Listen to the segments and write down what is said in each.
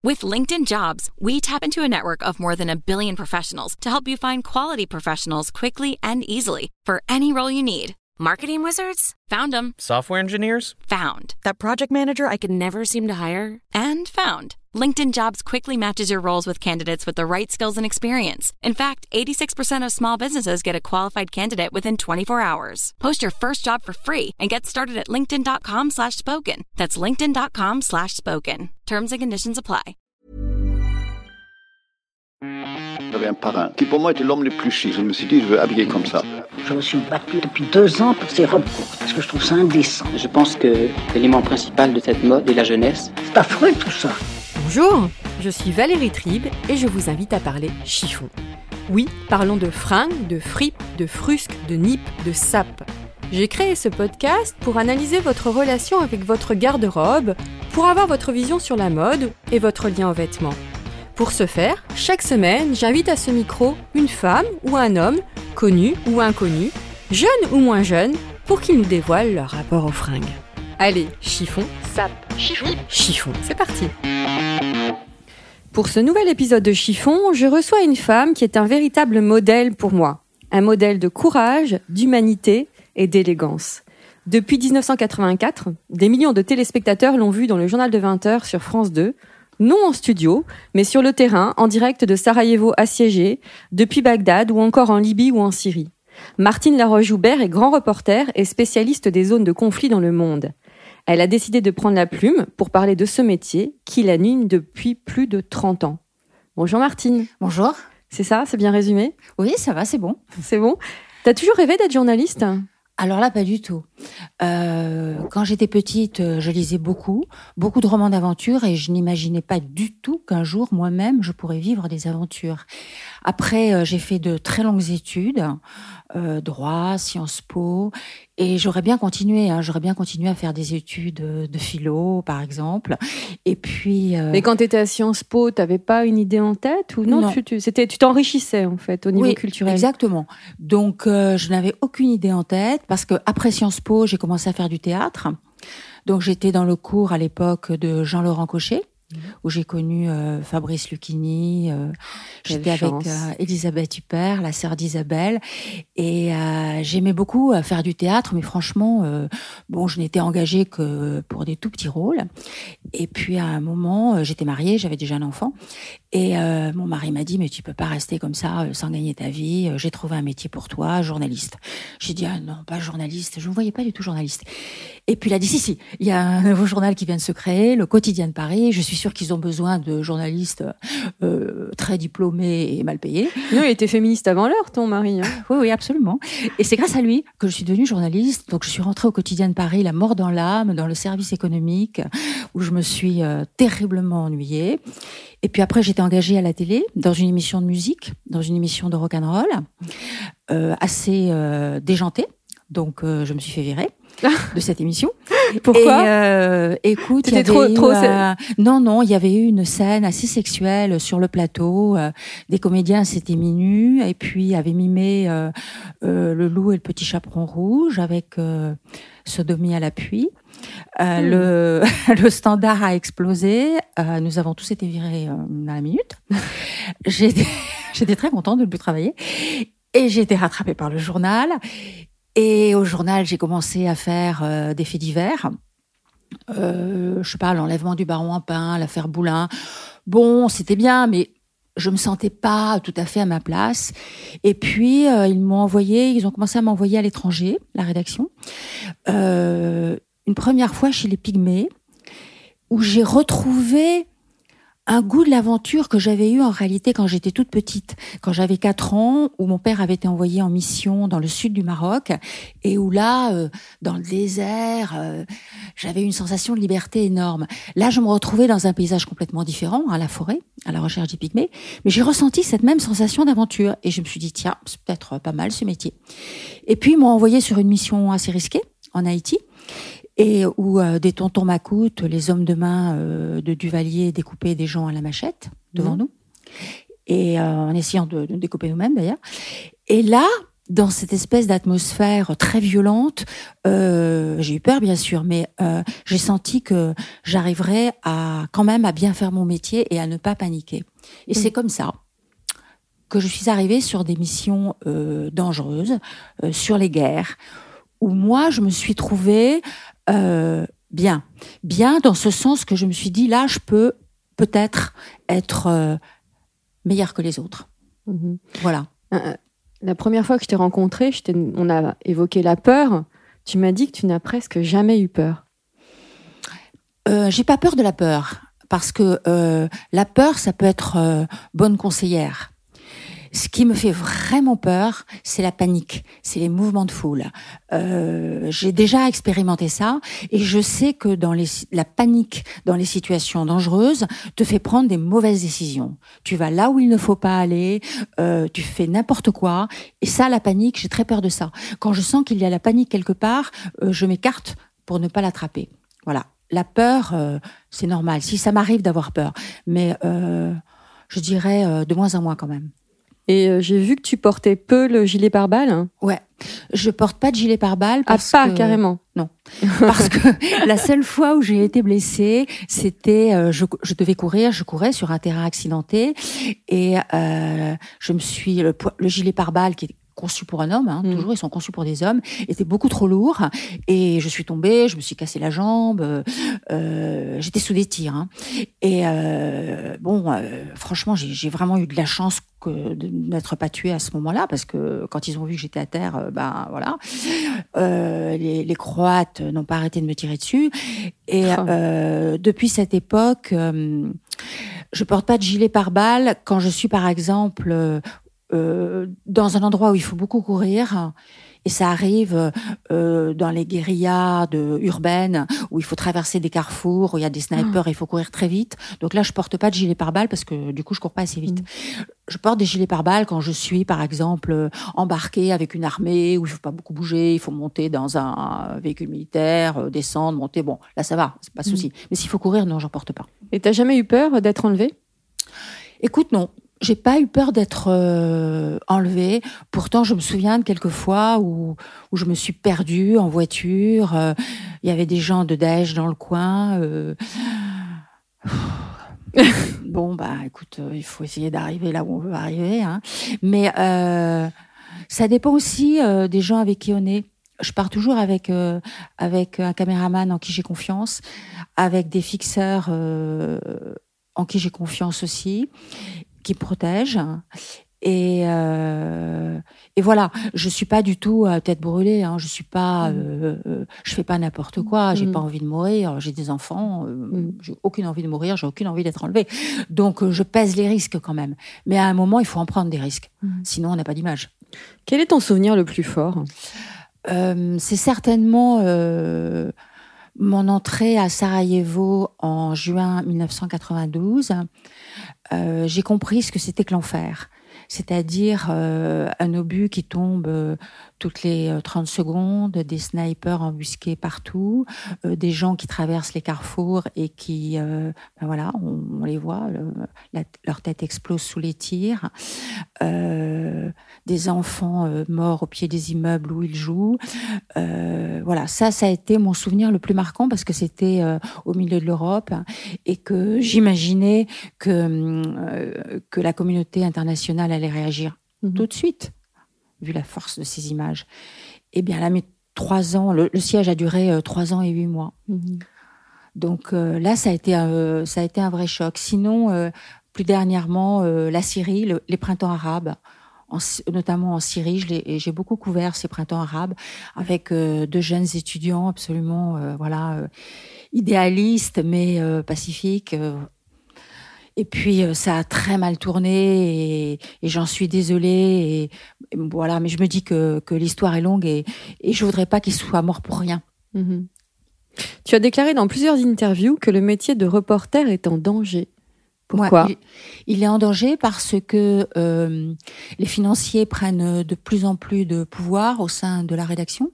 With LinkedIn Jobs, we tap into a network of more than 1 billion professionals to help you find quality professionals quickly and easily for any role you need. Marketing wizards? Found them. Software engineers? Found. That project manager I could never seem to hire? And found. LinkedIn Jobs quickly matches your roles with candidates with the right skills and experience. In fact, 86% of small businesses get a qualified candidate within 24 hours. Post your first job for free and get started at linkedin.com/spoken. That's linkedin.com/spoken. Terms and conditions apply. J'avais un parrain qui pour moi était l'homme le plus chic. Je me suis dit, je veux habiller comme ça. Je me suis battue depuis 2 ans pour ces robes courtes, parce que je trouve ça indécent. Je pense que l'élément principal de cette mode est la jeunesse. C'est affreux tout ça. Bonjour, je suis Valérie Tribe et je vous invite à parler chiffon. Oui, parlons de fringues, de fripes, de frusques, de nippes, de sapes. J'ai créé ce podcast pour analyser votre relation avec votre garde-robe, pour avoir votre vision sur la mode et votre lien aux vêtements. Pour ce faire, chaque semaine, j'invite à ce micro une femme ou un homme, connu ou inconnu, jeune ou moins jeune, pour qu'ils nous dévoilent leur rapport aux fringues. Allez, chiffon, sape, chiffon, c'est parti. Pour ce nouvel épisode de Chiffon, je reçois une femme qui est un véritable modèle pour moi. Un modèle de courage, d'humanité et d'élégance. Depuis 1984, des millions de téléspectateurs l'ont vue dans le journal de 20h sur France 2, non en studio, mais sur le terrain, en direct de Sarajevo assiégé, depuis Bagdad ou encore en Libye ou en Syrie. Martine Laroche-Joubert est grand reporter et spécialiste des zones de conflit dans le monde. Elle a décidé de prendre la plume pour parler de ce métier qui l'anime depuis plus de 30 ans. Bonjour Martine. Bonjour. C'est ça, c'est bien résumé ? Oui, ça va, c'est bon. C'est bon ? T'as toujours rêvé d'être journaliste ? Alors là, pas du tout. Quand j'étais petite, je lisais beaucoup de romans d'aventure et je n'imaginais pas du tout qu'un jour, moi-même, je pourrais vivre des aventures. Après, j'ai fait de très longues études, droit, Sciences Po, et j'aurais bien continué à faire des études de philo, par exemple. Et puis. Mais quand tu étais à Sciences Po, t'avais pas une idée en tête ou non? Tu t'enrichissais en fait au niveau culturel. Exactement. Donc je n'avais aucune idée en tête parce que après Sciences Po, j'ai commencé à faire du théâtre. Donc j'étais dans le cours à l'époque de Jean-Laurent Cochet, où j'ai connu Fabrice Lucchini, j'étais avec Elisabeth Huppert, la sœur d'Isabelle, et j'aimais beaucoup faire du théâtre, mais franchement, je n'étais engagée que pour des tout petits rôles. Et puis à un moment, j'étais mariée, j'avais déjà un enfant, et mon mari m'a dit, mais tu peux pas rester comme ça sans gagner ta vie, j'ai trouvé un métier pour toi, journaliste. J'ai dit, ah non, pas journaliste, je ne me voyais pas du tout journaliste. Et puis il a dit, si, il y a un nouveau journal qui vient de se créer, le Quotidien de Paris, je suis sûre qu'ils ont besoin de journalistes très diplômés et mal payés. Non, il était féministe avant l'heure, ton mari. Hein. Oui, absolument. Et c'est grâce à lui que je suis devenue journaliste. Donc je suis rentrée au Quotidien de Paris, la mort dans l'âme, dans le service économique, où je me suis terriblement ennuyée. Et puis après, j'étais engagée à la télé, dans une émission de musique, dans une émission de rock'n'roll, assez déjantée. Donc je me suis fait virer de cette émission. Pourquoi ? Écoute, il y avait Non, il y avait eu une scène assez sexuelle sur le plateau. Des comédiens s'étaient mis nus et puis avaient mimé le loup et le petit chaperon rouge avec sodomie à l'appui. Le standard a explosé. Nous avons tous été virés dans la minute. J'étais très contente de ne plus travailler. Et j'ai été rattrapée par le journal. Et au journal, j'ai commencé à faire des faits divers. L'enlèvement du baron Empin, l'affaire Boulin. Bon, c'était bien, mais je me sentais pas tout à fait à ma place. Et puis, ils ont commencé à m'envoyer à l'étranger, la rédaction. Une première fois chez les Pygmées, où j'ai retrouvé un goût de l'aventure que j'avais eu en réalité quand j'étais toute petite, quand j'avais 4 ans, où mon père avait été envoyé en mission dans le sud du Maroc, et où là, dans le désert, j'avais une sensation de liberté énorme. Là, je me retrouvais dans un paysage complètement différent, à la forêt, à la recherche des pygmées, mais j'ai ressenti cette même sensation d'aventure, et je me suis dit, tiens, c'est peut-être pas mal ce métier. Et puis, ils m'ont envoyé sur une mission assez risquée, en Haïti, et où des tontons macoutes, les hommes de main de Duvalier découpaient des gens à la machette devant nous, et en essayant de découper nous-mêmes d'ailleurs. Et là, dans cette espèce d'atmosphère très violente, j'ai eu peur bien sûr, mais j'ai senti que j'arriverais quand même à bien faire mon métier et à ne pas paniquer. Et c'est comme ça que je suis arrivée sur des missions dangereuses, sur les guerres, où moi je me suis trouvée bien dans ce sens que je me suis dit là je peux peut-être être meilleure que les autres. Voilà. La première fois que je t'ai rencontrée, on a évoqué la peur. Tu m'as dit que tu n'as presque jamais eu peur. J'ai pas peur de la peur, parce que la peur, ça peut être bonne conseillère. Ce qui me fait vraiment peur, c'est la panique, c'est les mouvements de foule. J'ai déjà expérimenté ça et je sais que la panique dans les situations dangereuses te fait prendre des mauvaises décisions. Tu vas là où il ne faut pas aller, tu fais n'importe quoi. Et ça, la panique, j'ai très peur de ça. Quand je sens qu'il y a la panique quelque part, je m'écarte pour ne pas l'attraper. Voilà. La peur, c'est normal. Si ça m'arrive d'avoir peur, mais je dirais de moins en moins quand même. Et j'ai vu que tu portais peu le gilet pare-balles. Ouais, je porte pas de gilet pare-balles parce pas que... carrément. Non, parce que la seule fois où j'ai été blessée, c'était je devais courir, je courais sur un terrain accidenté et je me suis le gilet pare-balles qui est conçu pour un homme, toujours ils sont conçus pour des hommes, était beaucoup trop lourd et je suis tombée, je me suis cassé la jambe, j'étais sous des tirs et franchement j'ai vraiment eu de la chance de n'être pas tuée à ce moment-là parce que quand ils ont vu que j'étais à terre, voilà, les Croates n'ont pas arrêté de me tirer dessus et depuis cette époque, je porte pas de gilet pare-balles quand je suis par exemple dans un endroit où il faut beaucoup courir, et ça arrive dans les guérillas urbaines où il faut traverser des carrefours, où il y a des snipers et il faut courir très vite. Donc là, je porte pas de gilet pare-balles parce que du coup, je cours pas assez vite. Je porte des gilets pare-balles quand je suis, par exemple, embarquée avec une armée où il faut pas beaucoup bouger, il faut monter dans un véhicule militaire, descendre, monter. Bon, là, ça va, c'est pas de souci. Mais s'il faut courir, non, j'en porte pas. Et t'as jamais eu peur d'être enlevée ? Écoute, non. J'ai pas eu peur d'être enlevée. Pourtant, je me souviens de quelques fois où je me suis perdue en voiture. Il y avait des gens de Daesh dans le coin. Bon, écoute, il faut essayer d'arriver là où on veut arriver. Mais ça dépend aussi des gens avec qui on est. Je pars toujours avec un caméraman en qui j'ai confiance, avec des fixeurs en qui j'ai confiance aussi, qui protège et voilà, je suis pas du tout tête brûlée, je suis pas je fais pas n'importe quoi, j'ai pas envie de mourir, j'ai des enfants, j'ai aucune envie de mourir, j'ai aucune envie d'être enlevée. Donc je pèse les risques quand même. Mais à un moment, il faut en prendre des risques. Sinon on n'a pas d'image. Quel est ton souvenir le plus fort ? C'est certainement mon entrée à Sarajevo en juin 1992. J'ai compris ce que c'était que l'enfer. C'est-à-dire un obus qui tombe toutes les 30 secondes, des snipers embusqués partout, des gens qui traversent les carrefours et qui, voilà, on les voit, leur tête explose sous les tirs, des enfants morts au pied des immeubles où ils jouent. Voilà, ça a été mon souvenir le plus marquant parce que c'était au milieu de l'Europe et que j'imaginais que la communauté internationale allait réagir tout de suite, vu la force de ces images. Eh bien, là, mais 3 ans, le siège a duré 3 ans et 8 mois. Donc là, ça a été un vrai choc. Sinon, plus dernièrement, la Syrie, les printemps arabes, notamment en Syrie, j'ai beaucoup couvert ces printemps arabes avec 2 jeunes étudiants absolument idéalistes mais pacifiques. Et puis ça a très mal tourné et j'en suis désolée et voilà, mais je me dis que l'histoire est longue et je voudrais pas qu'ils soient morts pour rien. Tu as déclaré dans plusieurs interviews que le métier de reporter est en danger. Pourquoi ? Il est en danger parce que les financiers prennent de plus en plus de pouvoir au sein de la rédaction.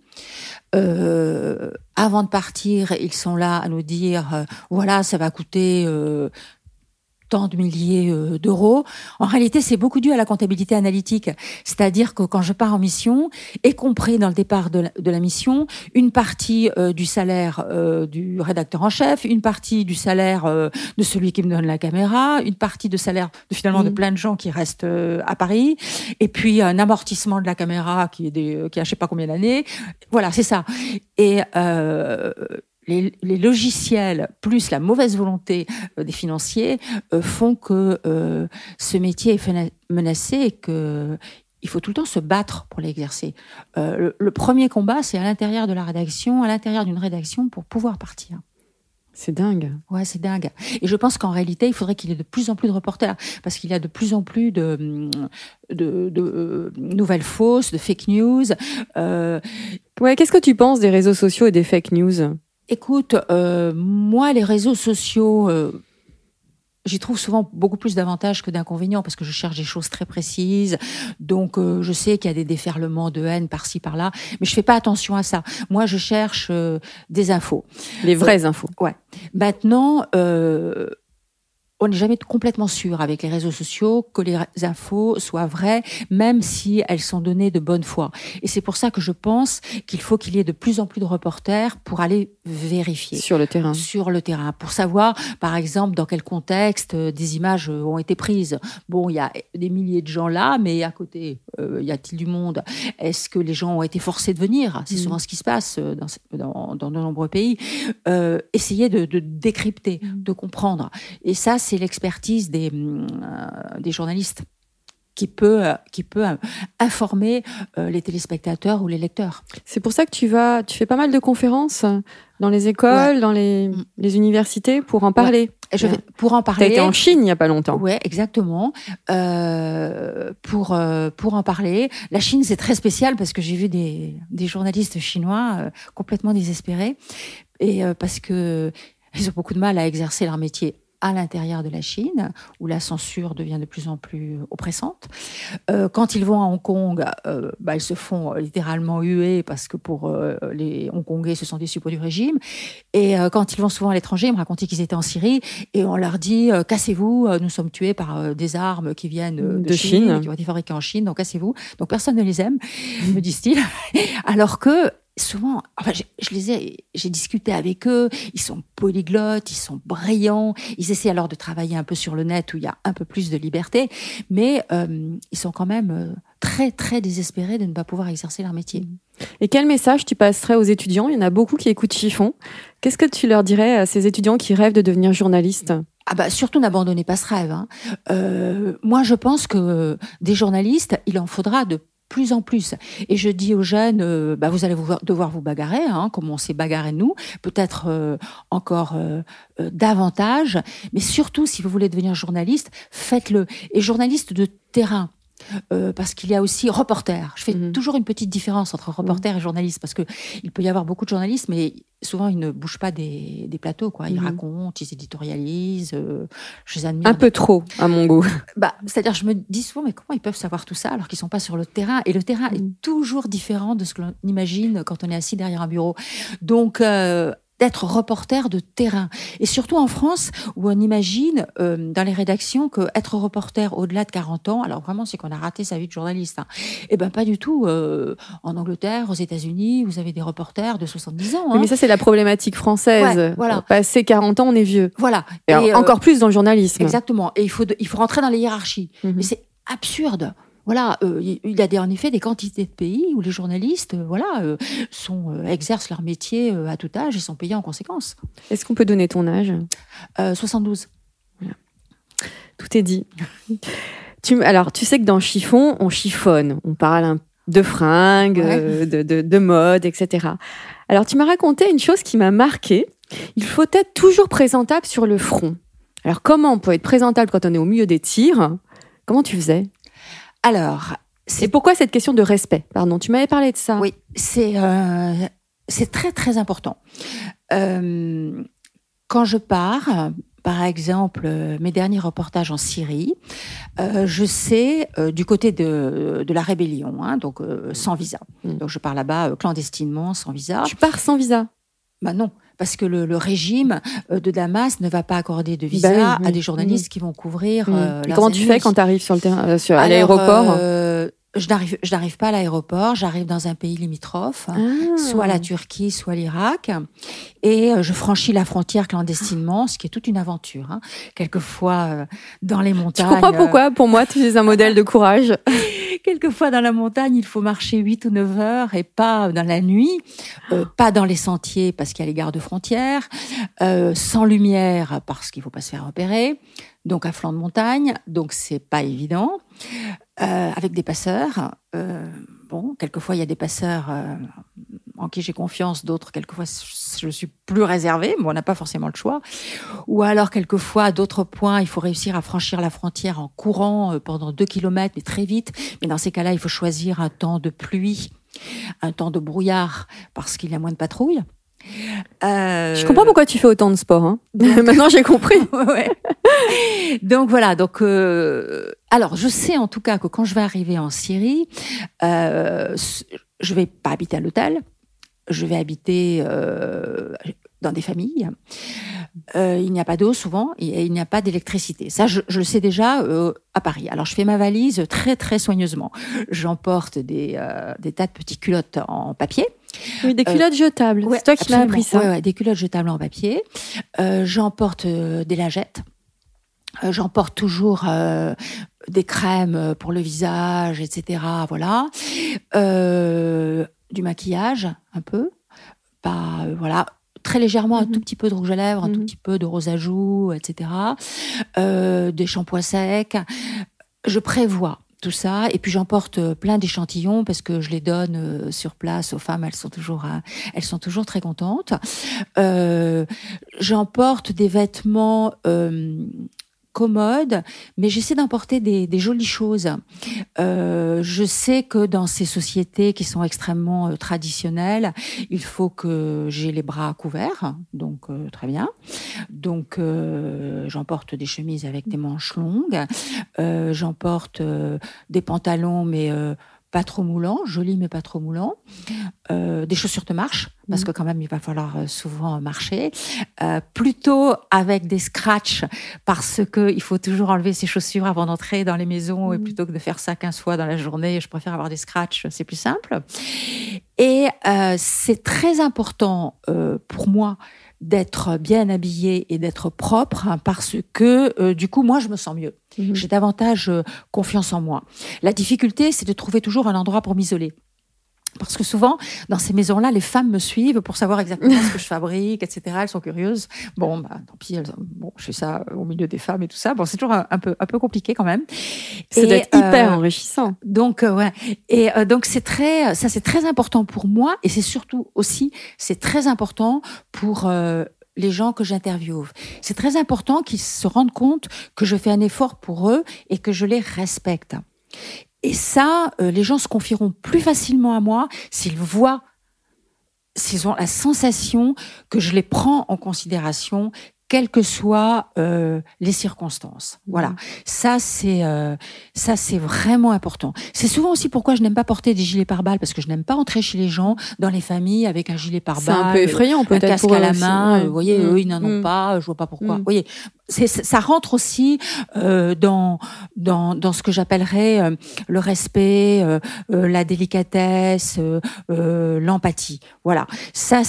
Avant de partir, ils sont là à nous dire voilà, ça va coûter tant de milliers d'euros. En réalité, c'est beaucoup dû à la comptabilité analytique. C'est-à-dire que quand je pars en mission, y compris dans le départ de la mission, une partie du salaire du rédacteur en chef, une partie du salaire de celui qui me donne la caméra, une partie de salaire de plein de gens qui restent à Paris, et puis un amortissement de la caméra qui a je sais pas combien d'années. Voilà, c'est ça. Et les logiciels plus la mauvaise volonté des financiers font que ce métier est menacé et que il faut tout le temps se battre pour l'exercer. Le premier combat, c'est à l'intérieur de la rédaction, à l'intérieur d'une rédaction pour pouvoir partir. C'est dingue. Ouais, c'est dingue. Et je pense qu'en réalité, il faudrait qu'il y ait de plus en plus de reporters, parce qu'il y a de plus en plus de nouvelles fausses, de fake news. Ouais, qu'est-ce que tu penses des réseaux sociaux et des fake news ? Écoute, moi, les réseaux sociaux, j'y trouve souvent beaucoup plus d'avantages que d'inconvénients, parce que je cherche des choses très précises. Donc, je sais qu'il y a des déferlements de haine par-ci, par-là, mais je fais pas attention à ça. Moi, je cherche des infos. Les vraies infos. Ouais. Maintenant, on n'est jamais complètement sûr avec les réseaux sociaux que les infos soient vraies, même si elles sont données de bonne foi. Et c'est pour ça que je pense qu'il faut qu'il y ait de plus en plus de reporters pour aller vérifier. Sur le terrain. Sur le terrain. Pour savoir, par exemple, dans quel contexte des images ont été prises. Bon, il y a des milliers de gens là, mais à côté, y a-t-il du monde ? Est-ce que les gens ont été forcés de venir ? C'est souvent ce qui se passe dans de nombreux pays. Essayer de décrypter, de comprendre. Et ça, c'est l'expertise des journalistes qui peut informer les téléspectateurs ou les lecteurs. C'est pour ça que tu fais pas mal de conférences dans les écoles, dans les universités pour en parler. Ouais. Pour en parler. T'as été en Chine il y a pas longtemps. Ouais, exactement. Pour en parler. La Chine, c'est très spécial parce que j'ai vu des journalistes chinois complètement désespérés et parce que ils ont beaucoup de mal à exercer leur métier à l'intérieur de la Chine, où la censure devient de plus en plus oppressante. Quand ils vont à Hong Kong, ils se font littéralement huer parce que pour les Hongkongais, ce sont des suppôts du régime. Et quand ils vont souvent à l'étranger, ils me racontaient qu'ils étaient en Syrie et on leur dit « Cassez-vous, nous sommes tués par des armes qui viennent de Chine, qui ont été fabriquées en Chine, donc cassez-vous. » Donc personne ne les aime, me disent-ils. Alors que souvent, enfin, j'ai discuté avec eux, ils sont polyglottes, ils sont brillants, ils essaient alors de travailler un peu sur le net où il y a un peu plus de liberté, mais ils sont quand même très, très désespérés de ne pas pouvoir exercer leur métier. Et quel message tu passerais aux étudiants ? Il y en a beaucoup qui écoutent Chiffon. Qu'est-ce que tu leur dirais à ces étudiants qui rêvent de devenir journalistes ? Surtout n'abandonnez pas ce rêve. Hein. Moi, je pense que des journalistes, il en faudra de plus en plus. Et je dis aux jeunes, vous allez devoir vous bagarrer, comme on s'est bagarré nous, peut-être encore davantage, mais surtout, si vous voulez devenir journaliste, faites-le. Et journaliste de terrain. Parce qu'il y a aussi reporter. Je fais toujours une petite différence entre reporter et journaliste, parce que il peut y avoir beaucoup de journalistes, mais souvent ils ne bougent pas des plateaux, quoi. Ils racontent, ils éditorialisent. Je les admire. Un peu trop, à mon goût. C'est-à-dire, je me dis souvent, mais comment ils peuvent savoir tout ça alors qu'ils sont pas sur le terrain ? Et le terrain est toujours différent de ce que l'on imagine quand on est assis derrière un bureau. Donc d'être reporter de terrain. Et surtout en France, où on imagine dans les rédactions qu'être reporter au-delà de 40 ans, alors vraiment, c'est qu'on a raté sa vie de journaliste. Eh ben pas du tout. En Angleterre, aux États-Unis, vous avez des reporters de 70 ans. Mais ça, c'est la problématique française. Ouais, voilà. Passé 40 ans, on est vieux. Voilà. Et encore plus dans le journalisme. Exactement. Et il faut rentrer dans les hiérarchies. Mais c'est absurde. Voilà, il y a en effet des quantités de pays où les journalistes, exercent leur métier à tout âge et sont payés en conséquence. Est-ce qu'on peut donner ton âge ? 72. Voilà. Tout est dit. Alors, tu sais que dans Chiffon, on chiffonne, on parle de fringues, de mode, etc. Alors, tu m'as raconté une chose qui m'a marquée. Il faut être toujours présentable sur le front. Alors, comment on peut être présentable quand on est au milieu des tirs ? Comment tu faisais ? Alors, et pourquoi cette question de respect ? Pardon, tu m'avais parlé de ça. Oui, c'est très, très important. Quand je pars, par exemple, mes derniers reportages en Syrie, je sais, du côté de la rébellion, sans visa. Donc, je pars là-bas clandestinement, sans visa. Tu pars sans visa ? Non, parce que le régime de Damas ne va pas accorder de visa à des journalistes qui vont couvrir leurs comment tu fais quand tu arrives sur le terrain, à l'aéroport? Je n'arrive pas à l'aéroport, j'arrive dans un pays limitrophe, soit la Turquie, soit l'Irak, et je franchis la frontière clandestinement, ce qui est toute une aventure. Hein. Quelquefois dans les montagnes. Tu comprends pourquoi? Pour moi, tu es un modèle de courage. Quelquefois dans la montagne, il faut marcher 8 ou 9 heures et pas dans la nuit, pas dans les sentiers parce qu'il y a les gardes-frontières, sans lumière parce qu'il faut pas se faire repérer, donc à flanc de montagne, donc c'est pas évident. Avec des passeurs. Quelquefois, il y a des passeurs en qui j'ai confiance, d'autres, quelquefois, je suis plus réservée, mais on n'a pas forcément le choix. Ou alors, quelquefois, à d'autres points, il faut réussir à franchir la frontière en courant pendant 2 kilomètres, mais très vite. Mais dans ces cas-là, il faut choisir un temps de pluie, un temps de brouillard, parce qu'il y a moins de patrouilles. Je comprends pourquoi tu fais autant de sport. Hein. Maintenant, j'ai compris. Ouais. Donc voilà. Donc alors je sais en tout cas que quand je vais arriver en Syrie, je vais pas habiter à l'hôtel. Je vais habiter dans des familles. Il n'y a pas d'eau souvent et il n'y a pas d'électricité. Ça, je le sais déjà à Paris. Alors, je fais ma valise très, très soigneusement. J'emporte des tas de petites culottes en papier. Oui, des culottes jetables. Ouais, c'est toi qui m'as appris ça. Ouais, des culottes jetables en papier. J'emporte des lingettes. J'emporte toujours des crèmes pour le visage, etc. Voilà. Du maquillage, un peu. Pas, voilà. Très légèrement, un tout petit peu de rouge à lèvres, un tout petit peu de rose à joues, etc. Des shampoings secs. Je prévois tout ça. Et puis, j'emporte plein d'échantillons parce que je les donne sur place aux femmes. Elles sont toujours très contentes. J'emporte des vêtements commodes, mais j'essaie d'emporter des jolies choses. Je sais que dans ces sociétés qui sont extrêmement traditionnelles, il faut que j'ai les bras couverts, donc très bien. Donc j'emporte des chemises avec des manches longues, j'emporte des pantalons, mais pas trop moulants, jolis mais pas trop moulants, des chaussures de marche, parce que quand même il va falloir souvent marcher, plutôt avec des scratchs, parce que il faut toujours enlever ses chaussures avant d'entrer dans les maisons, et plutôt que de faire ça 15 fois dans la journée, je préfère avoir des scratchs, c'est plus simple. Et c'est très important pour moi d'être bien habillée et d'être propre, hein, parce que du coup, moi, je me sens mieux. J'ai davantage confiance en moi. La difficulté, c'est de trouver toujours un endroit pour m'isoler. Parce que souvent, dans ces maisons-là, les femmes me suivent pour savoir exactement ce que je fabrique, etc. Elles sont curieuses. Bon, tant pis, je fais ça au milieu des femmes et tout ça. Bon, c'est toujours un peu compliqué quand même. Ça doit être hyper enrichissant. Donc, ouais. Et donc, c'est très important pour moi. Et c'est surtout aussi, c'est très important pour les gens que j'interviewe. C'est très important qu'ils se rendent compte que je fais un effort pour eux et que je les respecte. Et ça, les gens se confieront plus facilement à moi s'ils ont la sensation que je les prends en considération, quelles que soient les circonstances. Voilà. Ça, c'est vraiment important. C'est souvent aussi pourquoi je n'aime pas porter des gilets pare-balles, parce que je n'aime pas entrer chez les gens, dans les familles, avec un gilet pare-balles. C'est un peu effrayant, peut-être. Un casque pour à la aussi. main. Vous voyez, eux, ils n'en ont pas. Je vois pas pourquoi. Vous voyez, ça rentre aussi dans ce que j'appellerais le respect, la délicatesse, l'empathie. Voilà. Ça,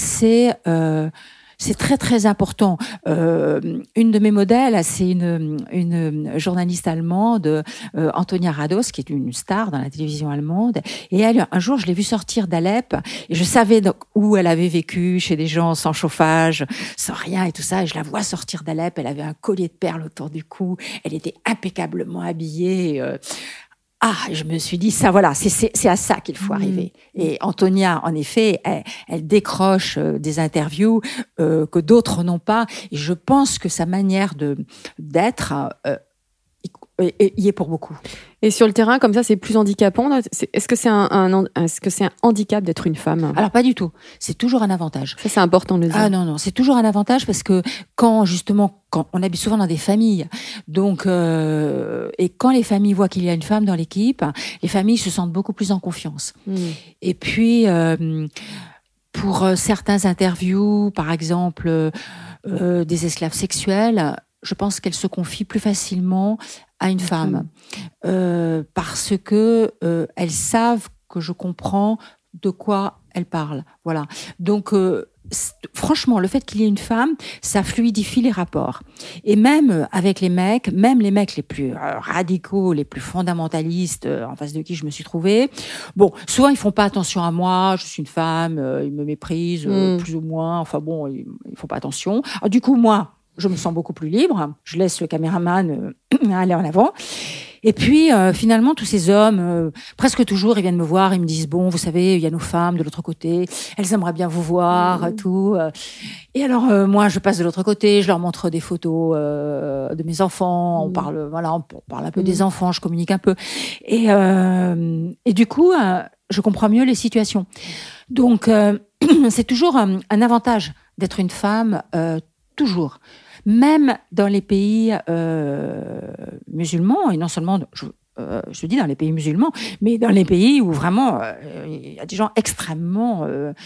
c'est très, très important. Une de mes modèles, c'est une journaliste allemande, Antonia Rados, qui est une star dans la télévision allemande. Et elle, un jour, je l'ai vue sortir d'Alep, et je savais donc où elle avait vécu, chez des gens sans chauffage, sans rien et tout ça. Et je la vois sortir d'Alep, elle avait un collier de perles autour du cou, elle était impeccablement habillée. Je me suis dit, ça, voilà, c'est à ça qu'il faut arriver. Et Antonia, en effet, elle décroche des interviews que d'autres n'ont pas. Et je pense que sa manière d'être y est pour beaucoup. Et sur le terrain, comme ça, c'est plus handicapant. Est-ce que c'est un handicap d'être une femme ? Alors, pas du tout. C'est toujours un avantage. Ça, c'est important de le dire. Ah non, c'est toujours un avantage parce que quand on habite souvent dans des familles, donc et quand les familles voient qu'il y a une femme dans l'équipe, les familles se sentent beaucoup plus en confiance. Et puis pour certains interviews, par exemple, des esclaves sexuels, je pense qu'elles se confient plus facilement à une femme parce que elles savent que je comprends de quoi elles parlent. Voilà. Donc, franchement, le fait qu'il y ait une femme, ça fluidifie les rapports. Et même avec les mecs les plus radicaux, les plus fondamentalistes, en face de qui je me suis trouvée, bon, soit ils font pas attention à moi, je suis une femme, ils me méprisent, plus ou moins, enfin bon, ils font pas attention. Alors, du coup, moi, je me sens beaucoup plus libre, je laisse le caméraman aller en avant. Et puis, finalement, tous ces hommes, presque toujours, ils viennent me voir, ils me disent, bon, vous savez, il y a nos femmes de l'autre côté, elles aimeraient bien vous voir, tout. Et alors, moi, je passe de l'autre côté, je leur montre des photos de mes enfants, on parle un peu des enfants, je communique un peu. Et du coup, je comprends mieux les situations. Donc, c'est toujours un avantage d'être une femme, toujours. Même dans les pays musulmans, et non seulement, je dis dans les pays musulmans, mais dans les pays où vraiment il y a des gens extrêmement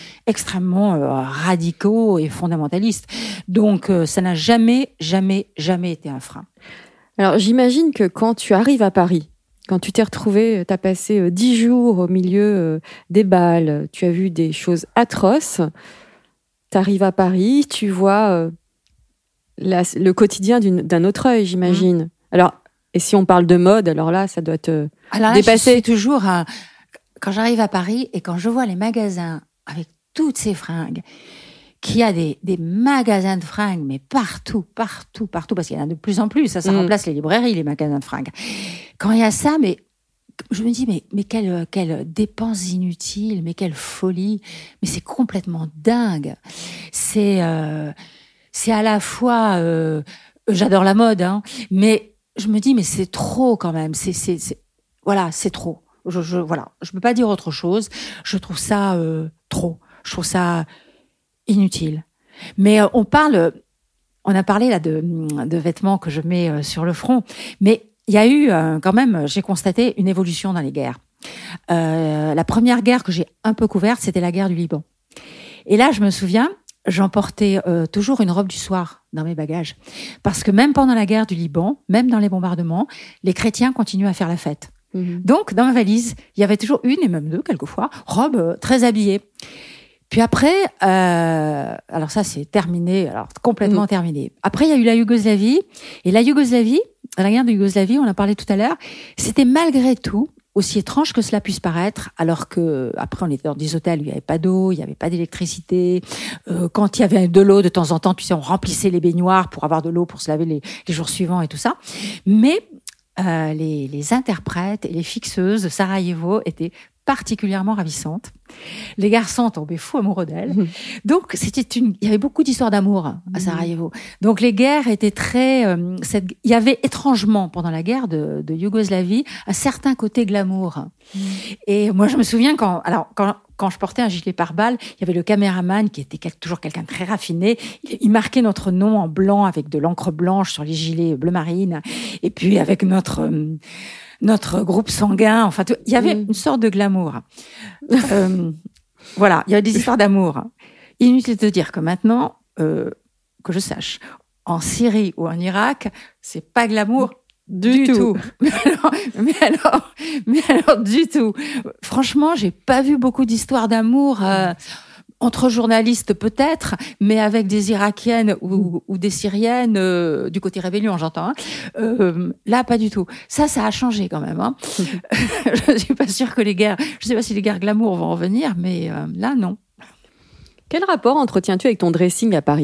radicaux et fondamentalistes. Donc ça n'a jamais été un frein. Alors j'imagine que quand tu arrives à Paris, quand tu t'es retrouvée, tu as passé 10 jours au milieu des bals, tu as vu des choses atroces, tu arrives à Paris, tu vois... le quotidien d'un autre œil, j'imagine. Alors, et si on parle de mode, alors là, ça doit te dépasser. Je suis toujours quand j'arrive à Paris et quand je vois les magasins avec toutes ces fringues, qu'il y a des magasins de fringues, mais partout, parce qu'il y en a de plus en plus. Ça remplace les librairies, les magasins de fringues. Quand il y a ça, mais je me dis, mais quelle dépense inutile, mais quelle folie, mais c'est complètement dingue. C'est à la fois, j'adore la mode, hein, mais je me dis, mais c'est trop quand même. Voilà, c'est trop. Je peux pas dire autre chose. Je trouve ça trop. Je trouve ça inutile. Mais on a parlé là de vêtements que je mets sur le front, mais il y a eu quand même, j'ai constaté une évolution dans les guerres. La première guerre que j'ai un peu couverte, c'était la guerre du Liban. Et là, je me souviens. J'emportais toujours une robe du soir dans mes bagages. Parce que même pendant la guerre du Liban, même dans les bombardements, les chrétiens continuaient à faire la fête. Donc, dans ma valise, il y avait toujours une, et même deux, quelquefois, robes très habillées. Puis après, alors ça, c'est terminé, alors complètement terminé. Après, il y a eu la Yougoslavie. Et la Yougoslavie, la guerre de Yougoslavie, on en parlait tout à l'heure, c'était malgré tout, aussi étrange que cela puisse paraître, alors que après on était dans des hôtels où il n'y avait pas d'eau, il n'y avait pas d'électricité. Quand il y avait de l'eau de temps en temps, tu sais, on remplissait les baignoires pour avoir de l'eau pour se laver les jours suivants et tout ça. Mais les interprètes et les fixeuses de Sarajevo étaient particulièrement ravissantes. Les garçons tombaient fous amoureux d'elles. Donc, il y avait beaucoup d'histoires d'amour à Sarajevo. Donc, les guerres étaient très, il y avait étrangement, pendant la guerre de Yougoslavie, un certain côté glamour. Et moi, je me souviens quand je portais un gilet pare-balles, il y avait le caméraman qui était toujours quelqu'un de très raffiné. Il marquait notre nom en blanc avec de l'encre blanche sur les gilets bleu marine. Et puis, avec notre groupe sanguin, enfin, il y avait une sorte de glamour. Voilà, il y avait des histoires d'amour. Inutile de dire que maintenant, que je sache, en Syrie ou en Irak, c'est pas glamour du tout. Mais alors, du tout. Franchement, j'ai pas vu beaucoup d'histoires d'amour. Entre journalistes peut-être, mais avec des Irakiennes ou des Syriennes, du côté rébellion, j'entends. Là, pas du tout. Ça a changé quand même. Hein. Je suis pas sûre que je sais pas si les guerres glamour vont revenir, mais là, non. Quel rapport entretiens-tu avec ton dressing à Paris ?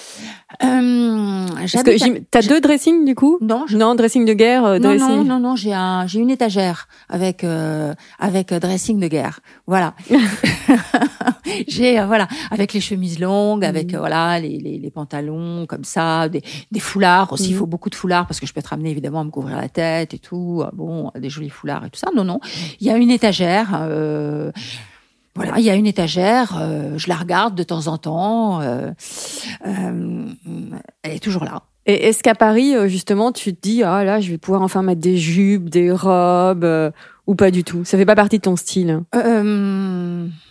Parce que t'as deux dressings du coup ? Non, dressing de guerre, dressing. Non, j'ai une étagère avec dressing de guerre. Voilà. J'ai avec les chemises longues, avec les pantalons comme ça, des foulards aussi. Il faut beaucoup de foulards parce que je peux être amenée évidemment à me couvrir la tête et tout. Bon, des jolis foulards et tout ça. Non. Il y a une étagère. Voilà, il y a une étagère, je la regarde de temps en temps, elle est toujours là. Et est-ce qu'à Paris, justement, tu te dis, ah là, je vais pouvoir enfin mettre des jupes, des robes, ou pas du tout ? Ça fait pas partie de ton style ?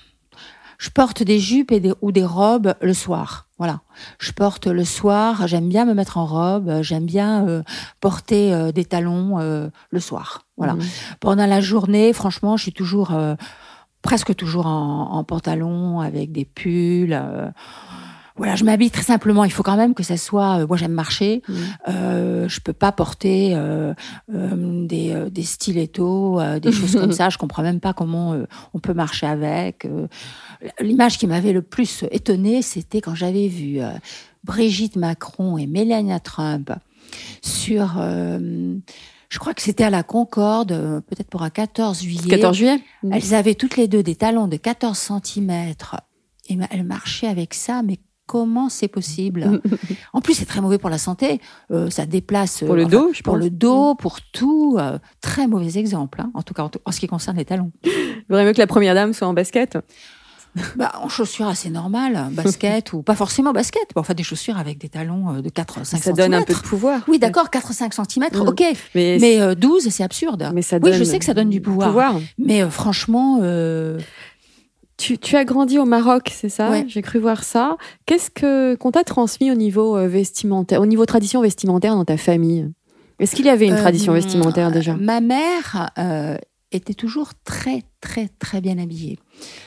Je porte des jupes ou des robes le soir. Voilà. Je porte le soir. J'aime bien me mettre en robe. J'aime bien porter des talons le soir. Voilà. Pendant la journée, franchement, je suis toujours, presque toujours en pantalon avec des pulls. Voilà, je m'habille très simplement. Il faut quand même que ça soit. Moi, j'aime marcher. Je peux pas porter des stilettos, des choses comme ça. Je comprends même pas comment on peut marcher avec. L'image qui m'avait le plus étonnée, c'était quand j'avais vu Brigitte Macron et Melania Trump sur. Je crois que c'était à la Concorde, peut-être pour un 14 juillet. 14 juillet. Elles avaient toutes les deux des talons de 14 cm. Et elles marchaient avec ça, mais comment c'est possible? En plus, c'est très mauvais pour la santé. Ça déplace... Pour le dos, je pense. Pour le dos, pour tout. Très mauvais exemple, hein, en tout cas en ce qui concerne les talons. Il vaudrait mieux que la première dame soit en basket. En chaussures assez normales, basket ou pas forcément basket, enfin des chaussures avec des talons de 4-5 cm. Ça donne un peu de pouvoir. Oui, d'accord, 4-5 cm, ok. Mais 12, c'est absurde. Mais ça oui, je sais que ça donne du pouvoir. Mais franchement... Tu as grandi au Maroc, c'est ça? Ouais. J'ai cru voir ça. Qu'est-ce qu'on t'a transmis au niveau vestimentaire, au niveau tradition vestimentaire dans ta famille? Est-ce qu'il y avait une tradition vestimentaire déjà? Ma mère était toujours très, très, très bien habillée.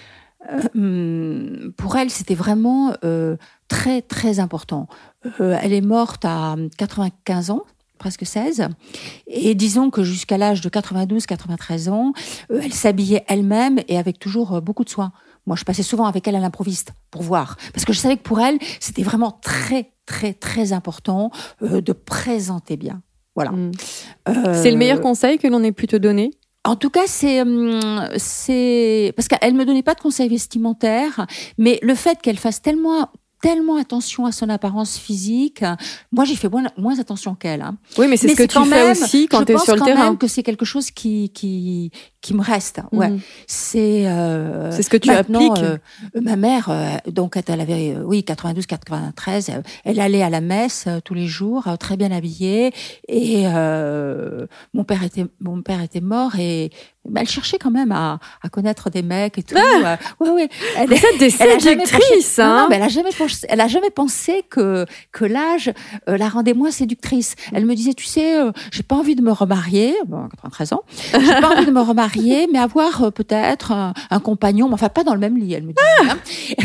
Pour elle, c'était vraiment très, très important. Elle est morte à 95 ans. Presque 16. Et disons que jusqu'à l'âge de 92-93 ans, elle s'habillait elle-même et avec toujours beaucoup de soin. Moi, je passais souvent avec elle à l'improviste pour voir. Parce que je savais que pour elle, c'était vraiment très, très, très important de présenter bien. Voilà. C'est le meilleur conseil que l'on ait pu te donner? En tout cas, c'est parce qu'elle me donnait pas de conseils vestimentaires, mais le fait qu'elle fasse tellement attention à son apparence physique. Moi, j'ai fait moins attention qu'elle. Hein. Oui, mais c'est ce que tu fais aussi quand tu es sur le terrain. Je pense quand même que c'est quelque chose qui me reste. Ouais. C'est ce que tu appliques. Ma mère, donc elle avait 92-93, elle allait à la messe tous les jours, très bien habillée, et mon père était mort et elle cherchait quand même à connaître des mecs et tout. Ouais. Elle est des séductrices, hein. Non, elle a jamais pensé que l'âge la rendait moins séductrice. Elle me disait, tu sais, j'ai pas envie de me remarier, 93 ans, j'ai pas envie de me remarier, mais avoir peut-être un compagnon, mais enfin pas dans le même lit, elle me disait.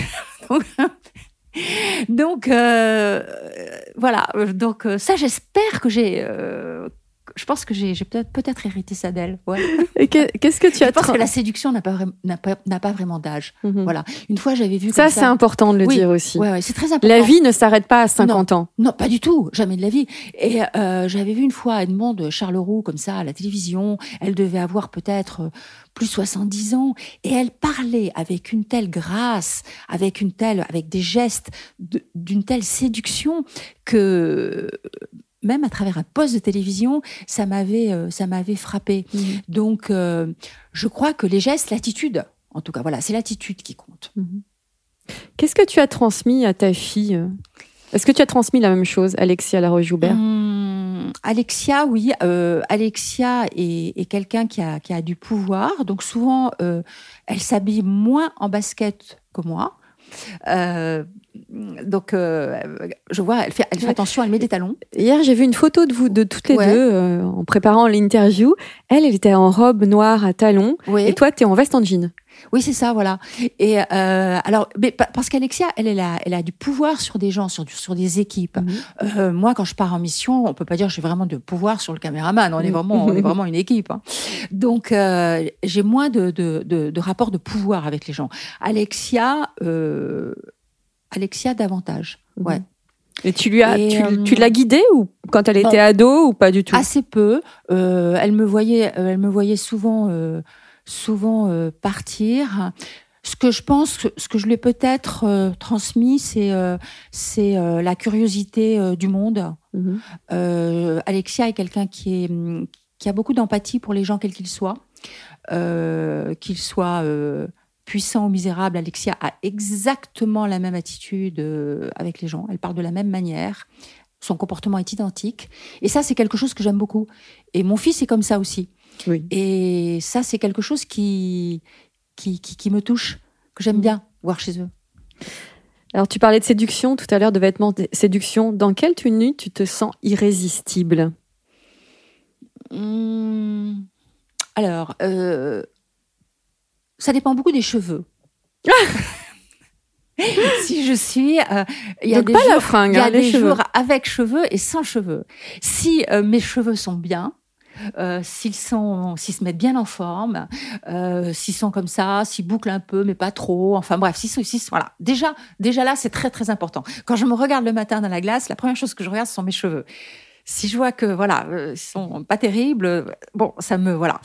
Donc voilà. Donc ça, j'espère que je pense que j'ai peut-être hérité ça d'elle. Ouais. Et qu'est-ce que tu as? Je pense que la séduction n'a pas vraiment d'âge. Voilà. Une fois, j'avais vu ça, c'est important de le dire aussi. Ouais, c'est très important. La vie ne s'arrête pas à 50 ans. Non, pas du tout. Jamais de la vie. Et j'avais vu une fois Edmond de Charleroux comme ça à la télévision. Elle devait avoir peut-être plus 70 ans et elle parlait avec une telle grâce, avec des gestes d'une telle séduction que même à travers un poste de télévision, ça m'avait frappée. Donc, je crois que les gestes, l'attitude, en tout cas, voilà, c'est l'attitude qui compte. Qu'est-ce que tu as transmis à ta fille? Est-ce que tu as transmis la même chose, Alexia Laroche-Joubert? Alexia, oui. Alexia est quelqu'un qui a du pouvoir. Donc, souvent, elle s'habille moins en basket que moi. Donc, je vois, elle fait attention, elle met des talons. Hier, j'ai vu une photo de vous, de toutes les deux, en préparant l'interview. Elle était en robe noire à talons, et toi, t'es en veste en jean. Oui, c'est ça, voilà. Et alors, mais parce qu'Alexia, elle a du pouvoir sur des gens, sur des équipes. Moi, quand je pars en mission, on peut pas dire que j'ai vraiment de pouvoir sur le caméraman. On est vraiment une équipe. Hein. Donc, j'ai moins de rapport de pouvoir avec les gens. Alexia davantage. Ouais. Et tu l'as guidée ou quand elle était ado ou pas du tout? Assez peu. Elle me voyait souvent partir. Ce que je lui ai peut-être transmis, c'est la curiosité du monde. Alexia est quelqu'un qui a beaucoup d'empathie pour les gens quels qu'ils soient, puissant ou misérable. Alexia a exactement la même attitude avec les gens. Elle parle de la même manière. Son comportement est identique. Et ça, c'est quelque chose que j'aime beaucoup. Et mon fils est comme ça aussi. Oui. Et ça, c'est quelque chose qui me touche, que j'aime bien. voir chez eux. Alors, tu parlais de séduction tout à l'heure, de vêtements de séduction. Dans quelle tenue tu te sens irrésistible ? Alors, ça dépend beaucoup des cheveux. Si je suis, il y a donc des pas jours, la fringue, il y a les des cheveux. jours avec cheveux et sans cheveux. Si mes cheveux sont bien, s'ils se mettent bien en forme, s'ils sont comme ça, s'ils bouclent un peu mais pas trop, enfin bref, voilà. Déjà là, c'est très très important. Quand je me regarde le matin dans la glace, la première chose que je regarde, ce sont mes cheveux. Si je vois que voilà, ils sont pas terribles, bon, ça me voilà.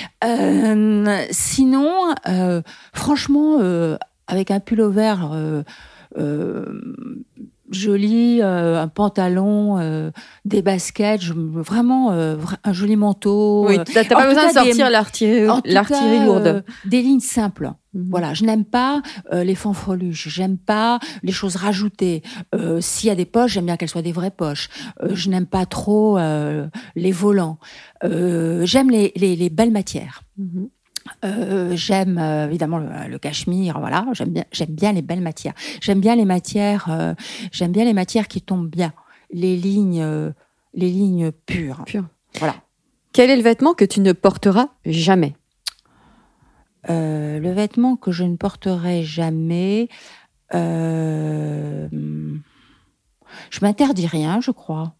Sinon, franchement, avec un pull vert joli, un pantalon, des baskets, vraiment un joli manteau. Oui, t'as pas besoin de sortir l'artillerie lourde. Des lignes simples. Voilà, je n'aime pas les fanfreluches, j'aime pas les choses rajoutées. S'il y a des poches, j'aime bien qu'elles soient des vraies poches. Je n'aime pas trop les volants. J'aime les belles matières. J'aime évidemment le cachemire, voilà. J'aime bien les belles matières. J'aime bien les matières qui tombent bien, les lignes pures. Voilà. Quel est le vêtement que tu ne porteras jamais ? Le vêtement que je ne porterai jamais, je m'interdis rien, je crois.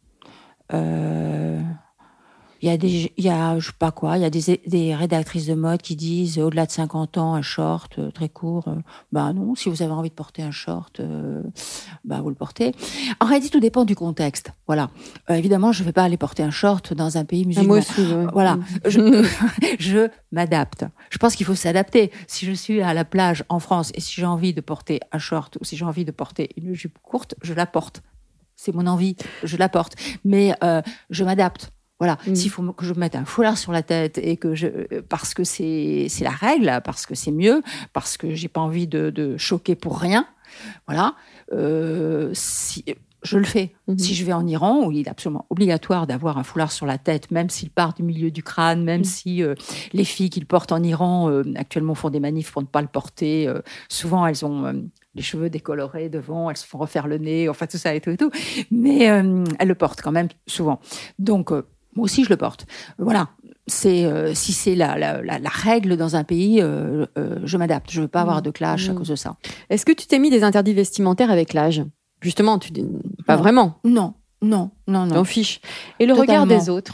Il y a je sais pas quoi, il y a des rédactrices de mode qui disent au-delà de 50 ans un short très court. Bah non, si vous avez envie de porter un short, vous le portez. En réalité, tout dépend du contexte. Voilà. Évidemment, je vais pas aller porter un short dans un pays musulman. Moi aussi, ouais. Voilà. Je m'adapte. Je pense qu'il faut s'adapter. Si je suis à la plage en France et si j'ai envie de porter un short ou si j'ai envie de porter une jupe courte, je la porte. C'est mon envie, je la porte. Mais je m'adapte. Voilà, s'il faut que je mette un foulard sur la tête et que parce que c'est la règle, parce que c'est mieux, parce que j'ai pas envie de choquer pour rien, voilà, si je le fais. Si je vais en Iran, où il est absolument obligatoire d'avoir un foulard sur la tête, même s'il part du milieu du crâne, même si les filles qui le portent en Iran actuellement font des manifs pour ne pas le porter. Souvent, elles ont les cheveux décolorés devant, elles se font refaire le nez, enfin tout ça et tout. Mais elles le portent quand même souvent. Donc moi aussi, je le porte. Voilà. Si c'est la règle dans un pays, je m'adapte. Je veux pas avoir de clash à cause de ça. Est-ce que tu t'es mis des interdits vestimentaires avec l'âge ? Justement, pas vraiment. Non. T'en fiches. Et le regard des autres ?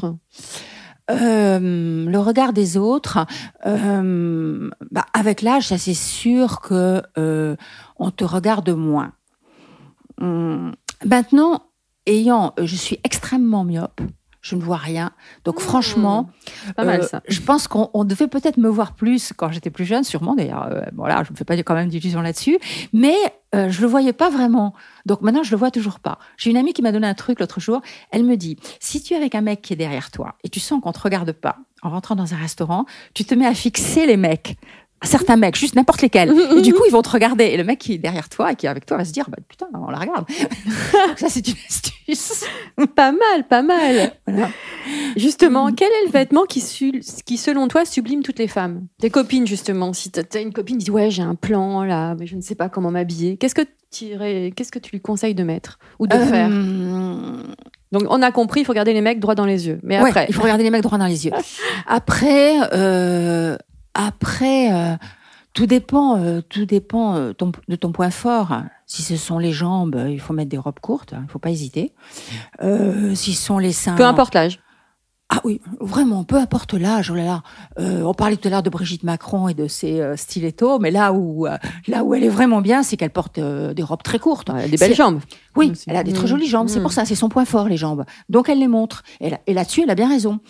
Le regard des autres, avec l'âge, ça c'est sûr que on te regarde moins. Maintenant, je suis extrêmement myope. Je ne vois rien. Donc franchement, pas mal, ça. Je pense qu'on devait peut-être me voir plus quand j'étais plus jeune, sûrement. D'ailleurs, voilà, je ne fais pas quand même d'illusions là-dessus. Mais je le voyais pas vraiment. Donc maintenant, je le vois toujours pas. J'ai une amie qui m'a donné un truc l'autre jour. Elle me dit, si tu es avec un mec qui est derrière toi et tu sens qu'on te regarde pas en rentrant dans un restaurant, tu te met à fixer les mecs. Certains mecs, juste n'importe lesquels. Et du coup, ils vont te regarder. Et le mec qui est derrière toi et qui est avec toi va se dire, putain, on la regarde. Donc ça, c'est une astuce. Pas mal. Voilà. Justement, quel est le vêtement qui, selon toi, sublime toutes les femmes ? Tes copines, justement. Si t'as une copine qui dit, ouais, j'ai un plan, là, mais je ne sais pas comment m'habiller. Qu'est-ce que tu lui conseilles de mettre ou de faire ? Donc, on a compris, il faut regarder les mecs droit dans les yeux. Mais après, il faut regarder les mecs droit dans les yeux. Après, tout dépend de ton point fort. Si ce sont les jambes, il faut mettre des robes courtes, il faut pas hésiter. Si ce sont les seins... Peu importe l'âge. Ah oui, vraiment, peu importe l'âge. Oh là là. On parlait tout à l'heure de Brigitte Macron et de ses stilettos, mais là où elle est vraiment bien, c'est qu'elle porte des robes très courtes. Des belles jambes. Oui, elle a des très jolies jambes. C'est pour ça, c'est son point fort, les jambes. Donc elle les montre. Et là-dessus, elle a bien raison.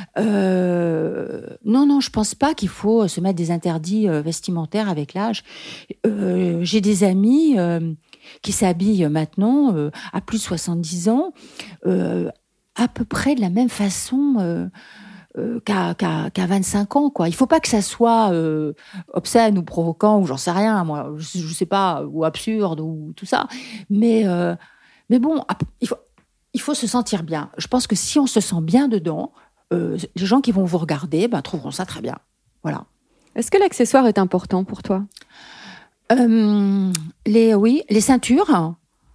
Non, je pense pas qu'il faut se mettre des interdits vestimentaires avec l'âge. J'ai des amis qui s'habillent maintenant à plus de 70 ans. À peu près de la même façon qu'à 25 ans, quoi. Il faut pas que ça soit obscène ou provoquant ou j'en sais rien, moi, je sais pas, ou absurde ou tout ça. Mais bon, il faut se sentir bien. Je pense que si on se sent bien dedans, les gens qui vont vous regarder trouveront ça très bien. Voilà. Est-ce que l'accessoire est important pour toi ? Les ceintures.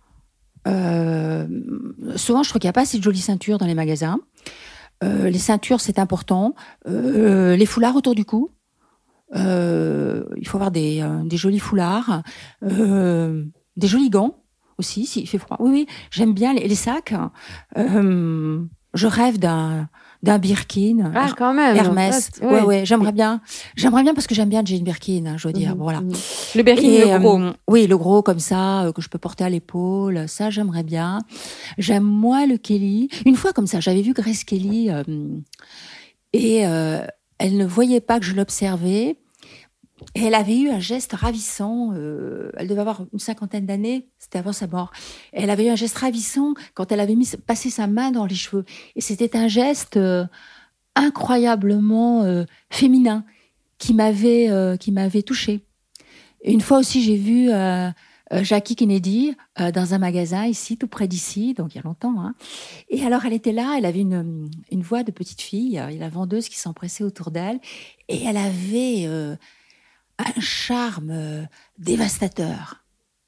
Souvent, je trouve qu'il n'y a pas assez de jolies ceintures dans les magasins. Les ceintures, c'est important. Les foulards autour du cou. Il faut avoir des jolis foulards. Des jolis gants aussi, s'il fait froid. Oui, j'aime bien les sacs. Je rêve d'un Birkin. Ah, quand même. Hermès. Ouais, j'aimerais bien. J'aimerais bien parce que j'aime bien Jane Birkin, hein, je veux dire. Voilà. Le Birkin, le gros. Oui, le gros comme ça, que je peux porter à l'épaule. Ça, j'aimerais bien. J'aime moins le Kelly. Une fois comme ça, j'avais vu Grace Kelly et elle ne voyait pas que je l'observais. Et elle avait eu un geste ravissant. Elle devait avoir une 50aine d'années. C'était avant sa mort. Et elle avait eu un geste ravissant quand elle avait passé sa main dans les cheveux. Et c'était un geste incroyablement féminin qui m'avait touchée. Et une fois aussi, j'ai vu Jackie Kennedy dans un magasin ici, tout près d'ici, donc il y a longtemps. Hein. Et alors, elle était là. Elle avait une voix de petite fille. Il y a la vendeuse qui s'empressait autour d'elle. Et elle avait un charme dévastateur.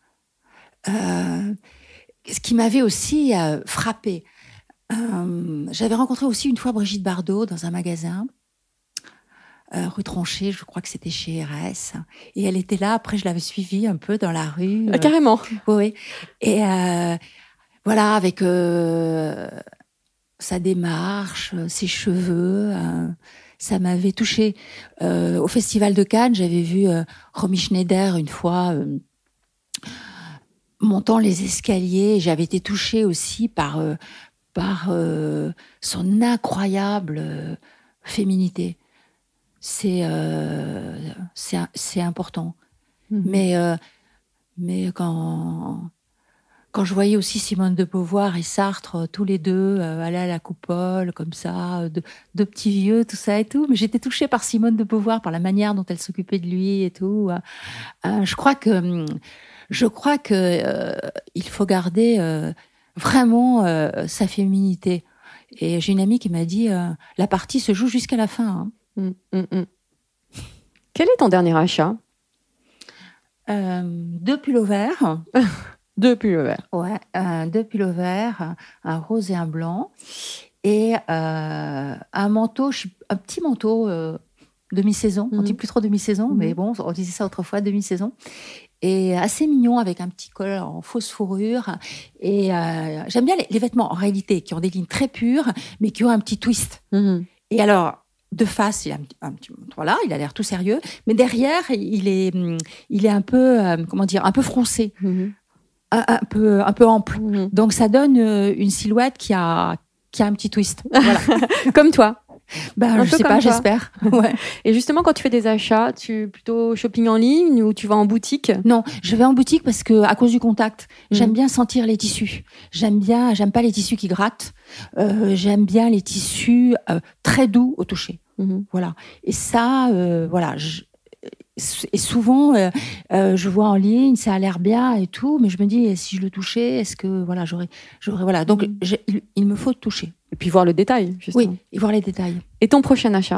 Ce qui m'avait aussi frappée. J'avais rencontré aussi une fois Brigitte Bardot dans un magasin, rue Tronchet, je crois que c'était chez RS. Et elle était là, après je l'avais suivie un peu dans la rue. Carrément. Oui. Et voilà, avec sa démarche, ses cheveux... ça m'avait touchée. Au Festival de Cannes, j'avais vu Romy Schneider une fois montant les escaliers. J'avais été touchée aussi par son incroyable féminité. C'est important. Mais quand je voyais aussi Simone de Beauvoir et Sartre, tous les deux, aller à la coupole, comme ça, deux petits vieux, tout ça et tout. Mais j'étais touchée par Simone de Beauvoir, par la manière dont elle s'occupait de lui et tout. Je crois que il faut garder vraiment sa féminité. Et j'ai une amie qui m'a dit, la partie se joue jusqu'à la fin. Hein. Quel est ton dernier achat ? 2 pullovers. 2 pullovers. Ouais, 2 pullovers, un rose et un blanc. Et un manteau, un petit manteau demi-saison. On dit plus trop demi-saison, mais bon, on disait ça autrefois, demi-saison. Et assez mignon, avec un petit col en fausse fourrure. Et j'aime bien les vêtements, en réalité, qui ont des lignes très pures, mais qui ont un petit twist. Et alors, de face, il a un petit voilà, il a l'air tout sérieux, mais derrière, il est un peu, un peu froncé. Un peu ample. Donc, ça donne une silhouette qui a un petit twist. Voilà. Comme toi. Je sais pas, j'espère. Ouais. Et justement, quand tu fais des achats, tu plutôt shopping en ligne ou tu vas en boutique ? Non, je vais en boutique parce que, à cause du contact, j'aime bien sentir les tissus. J'aime pas les tissus qui grattent. J'aime bien les tissus très doux au toucher. Voilà. Et ça, voilà. Et souvent, je vois en ligne, ça a l'air bien et tout, mais je me dis, si je le touchais, est-ce que voilà, j'aurais voilà. Donc, il me faut toucher. Et puis voir le détail, justement. Oui, et voir les détails. Et ton prochain achat ?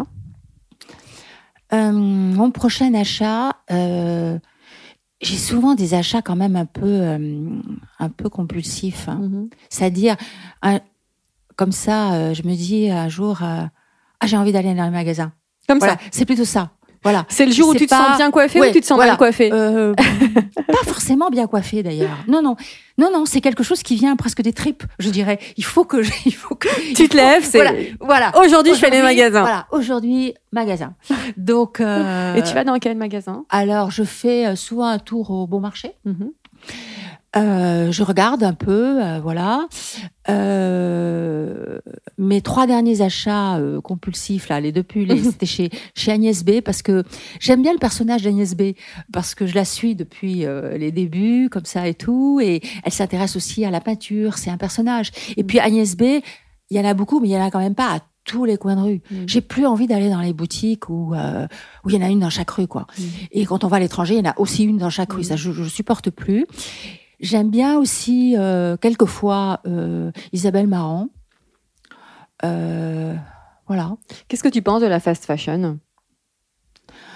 Mon prochain achat, j'ai souvent des achats quand même un peu compulsifs. Hein. C'est-à-dire, comme ça, je me dis un jour, j'ai envie d'aller dans le magasin. Comme voilà, ça. C'est plutôt ça. Voilà. C'est le jour où tu te sens bien coiffée ou tu te sens mal coiffée ? Pas forcément bien coiffée d'ailleurs. Non, c'est quelque chose qui vient presque des tripes, je dirais. Il faut que tu te lèves, c'est voilà. Aujourd'hui, je fais les magasins. Voilà, aujourd'hui magasin. Donc et tu vas dans quel magasin ? Alors, je fais souvent un tour au Bon Marché. Je regarde un peu, voilà. Mes 3 derniers achats compulsifs, là, les 2 pulls, c'était chez Agnès B, parce que j'aime bien le personnage d'Agnès B, parce que je la suis depuis les débuts, comme ça et tout, et elle s'intéresse aussi à la peinture, c'est un personnage. Et puis Agnès B, il y en a beaucoup, mais il y en a quand même pas à tous les coins de rue. J'ai plus envie d'aller dans les boutiques où il y en a une dans chaque rue, quoi. Et quand on va à l'étranger, il y en a aussi une dans chaque rue. Ça, je supporte plus. J'aime bien aussi, quelquefois, Isabelle Marant. Voilà. Qu'est-ce que tu penses de la fast fashion ?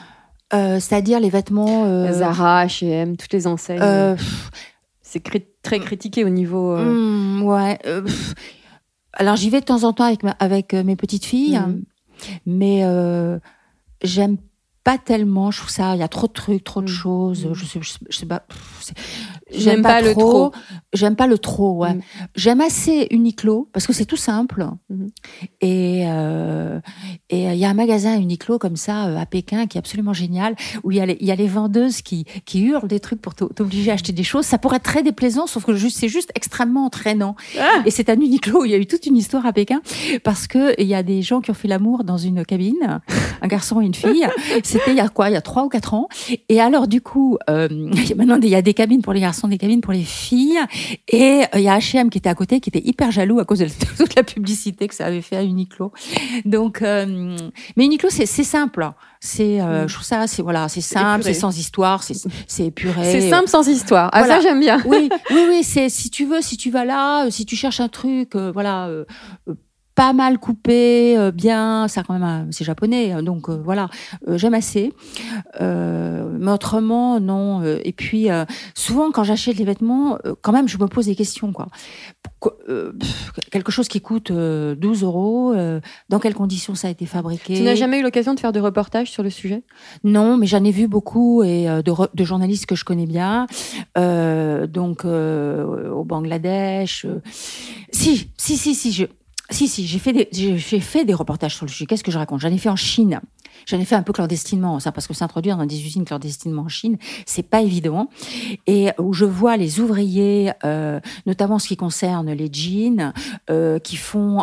C'est-à-dire les vêtements... Zara, H&M, toutes les enseignes. C'est très critiqué au niveau... ouais. Alors, j'y vais de temps en temps avec mes petites filles, mais j'aime pas tellement. Je trouve ça, il y a trop de trucs, trop de choses. Je sais pas. J'aime pas le trop. J'aime pas le trop, ouais. J'aime assez Uniqlo, parce que c'est tout simple. Et il y a un magasin Uniqlo comme ça, à Pékin, qui est absolument génial, où il y a les vendeuses qui hurlent des trucs pour t'obliger à acheter des choses. Ça pourrait être très déplaisant, sauf que c'est juste extrêmement entraînant. Et c'est à Uniqlo où il y a eu toute une histoire à Pékin, parce que il y a des gens qui ont fait l'amour dans une cabine, un garçon et une fille. C'était il y a 3 ou 4 ans. Et alors, du coup, maintenant, il y a des cabines pour les garçons, des cabines pour les filles. Et il y a H&M qui était à côté, qui était hyper jaloux à cause de toute la publicité que ça avait fait à Uniqlo. Donc, mais Uniqlo, c'est simple. Je trouve ça, c'est simple, c'est sans histoire, c'est épuré. C'est simple sans histoire. Ah, voilà. Ça, j'aime bien. Oui, c'est, si tu vas là, si tu cherches un truc, pas mal coupé, bien, ça quand même, c'est japonais, donc voilà, j'aime assez. Mais autrement, non. Et puis, souvent, quand j'achète les vêtements, quand même, je me pose des questions, quoi. Quelque chose qui coûte 12 €, dans quelles conditions ça a été fabriqué? Tu n'as jamais eu l'occasion de faire de reportages sur le sujet? Non, mais j'en ai vu beaucoup, et de journalistes que je connais bien, donc au Bangladesh. Si, j'ai fait des reportages sur le sujet. Qu'est-ce que je raconte? J'en ai fait en Chine. J'en ai fait un peu clandestinement, ça, parce que s'introduire dans des usines clandestinement en Chine, c'est pas évident. Et où je vois les ouvriers, notamment en ce qui concerne les jeans, qui font,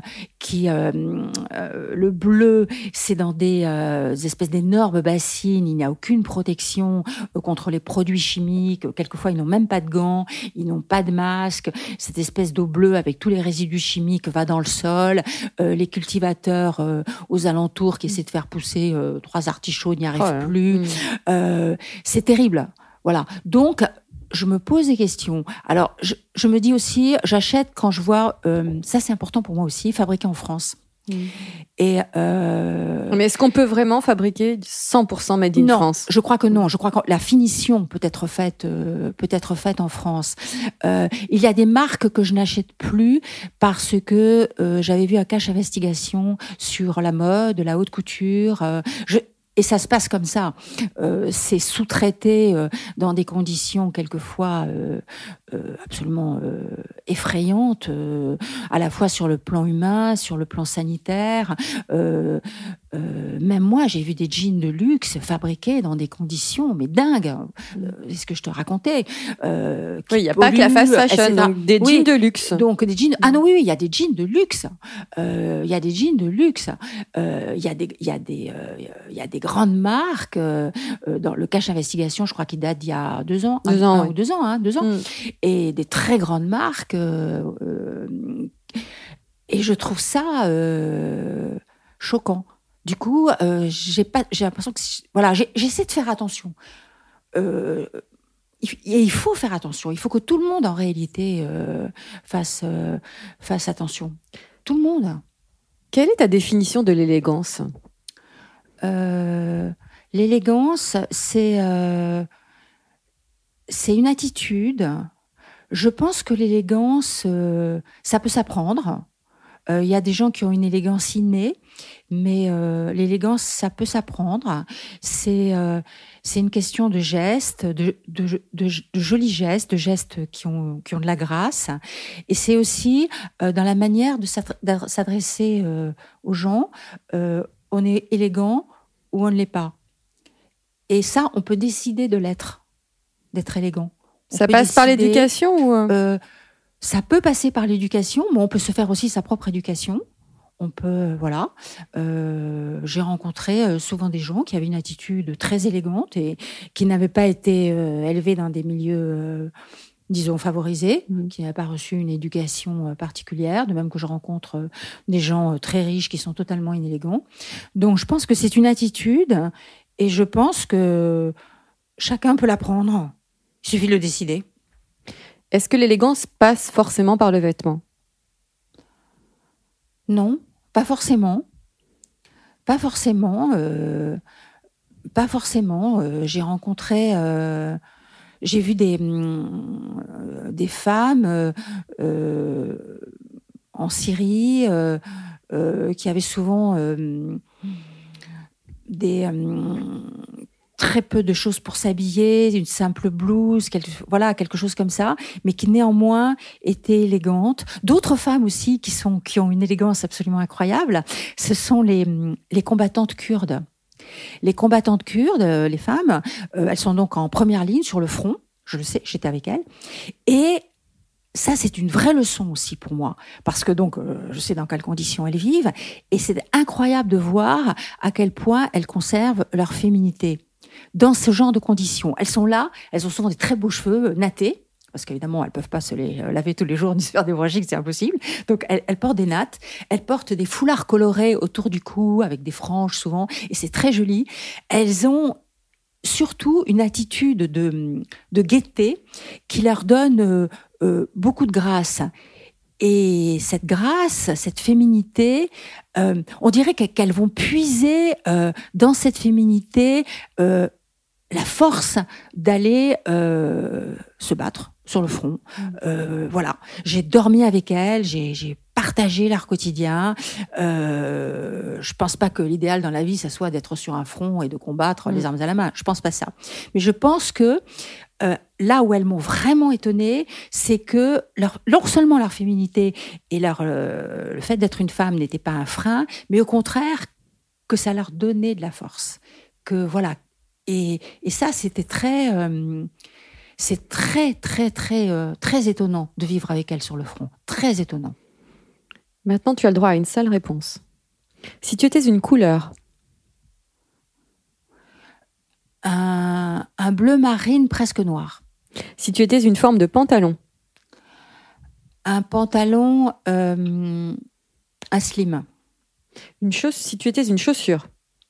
le bleu, c'est dans des espèces d'énormes bassines. Il n'y a aucune protection contre les produits chimiques. Quelquefois, ils n'ont même pas de gants, ils n'ont pas de masque. Cette espèce d'eau bleue avec tous les résidus chimiques va dans le sol. Les cultivateurs aux alentours qui essaient de faire pousser 3 artichauts n'y arrivent plus. C'est terrible. Voilà. Donc, je me pose des questions. Alors, je me dis aussi, j'achète quand je vois, ça c'est important pour moi aussi, fabriqué en France. Et mais est-ce qu'on peut vraiment fabriquer 100% made in France? Je crois que non. Je crois que la finition peut être faite en France. Il y a des marques que je n'achète plus parce que j'avais vu un cache investigation sur la mode, la haute couture. Et ça se passe comme ça. C'est sous-traité dans des conditions quelquefois absolument effrayantes, à la fois sur le plan humain, sur le plan sanitaire. Même moi, j'ai vu des jeans de luxe fabriqués dans des conditions mais dingues. C'est ce que je te racontais. Oui, il n'y a pas que la fast fashion, donc des jeans de luxe. Donc des jeans. Ah non, oui, il y a des jeans de luxe. Il y a des jeans de luxe. Il y a des grandes marques. Dans le cache investigation, je crois qu'il date d'il y a 2 ans. 2 ans. Et des très grandes marques. Et je trouve ça choquant. Du coup, j'ai l'impression que j'essaie de faire attention. Il faut faire attention. Il faut que tout le monde, en réalité, fasse attention. Tout le monde. Quelle est ta définition de l'élégance? L'élégance, c'est une attitude. Je pense que l'élégance, ça peut s'apprendre. Il y a des gens qui ont une élégance innée, mais l'élégance, ça peut s'apprendre. C'est une question de gestes, de jolis gestes, de gestes qui ont de la grâce. Et c'est aussi dans la manière de s'adresser aux gens. On est élégant ou on ne l'est pas. Et ça, on peut décider d'être élégant. Ça passe par l'éducation ou ça peut passer par l'éducation, mais on peut se faire aussi sa propre éducation. On peut, j'ai rencontré souvent des gens qui avaient une attitude très élégante et qui n'avaient pas été élevés dans des milieux, disons, favorisés, qui n'avaient pas reçu une éducation particulière, de même que je rencontre des gens très riches qui sont totalement inélégants. Donc, je pense que c'est une attitude et je pense que chacun peut l'apprendre. Il suffit de le décider. Est-ce que l'élégance passe forcément par le vêtement? Non, pas forcément. Pas forcément. Pas forcément. J'ai vu des femmes en Syrie qui avaient souvent très peu de choses pour s'habiller, une simple blouse, quelque chose comme ça, mais qui néanmoins étaient élégantes. D'autres femmes aussi qui ont une élégance absolument incroyable, ce sont les combattantes kurdes. Les combattantes kurdes, les femmes, elles sont donc en première ligne sur le front. Je le sais, j'étais avec elles. Et ça, c'est une vraie leçon aussi pour moi, parce que donc je sais dans quelles conditions elles vivent, et c'est incroyable de voir à quel point elles conservent leur féminité dans ce genre de conditions. Elles sont là, elles ont souvent des très beaux cheveux nattés, parce qu'évidemment, elles peuvent pas se les laver tous les jours ni se faire des brushings, c'est impossible. Donc, elles portent des nattes, elles portent des foulards colorés autour du cou, avec des franges souvent, et c'est très joli. Elles ont surtout une attitude de gaieté qui leur donne beaucoup de grâce. Et cette grâce, cette féminité, on dirait qu'elles vont puiser dans cette féminité la force d'aller se battre sur le front. Voilà. J'ai dormi avec elles, j'ai partagé leur quotidien. Je pense pas que l'idéal dans la vie, ça soit d'être sur un front et de combattre les armes à la main. Je pense pas ça. Mais je pense que là où elles m'ont vraiment étonnée, c'est que non seulement leur féminité et le fait d'être une femme n'était pas un frein, mais au contraire que ça leur donnait de la force. Que voilà. Et ça, c'était c'est très, très, très, très étonnant de vivre avec elles sur le front. Très étonnant. Maintenant, tu as le droit à une seule réponse. Si tu étais une couleur. Un bleu marine presque noir. Si tu étais une forme de pantalon. Un pantalon, un slim. Si tu étais une chaussure.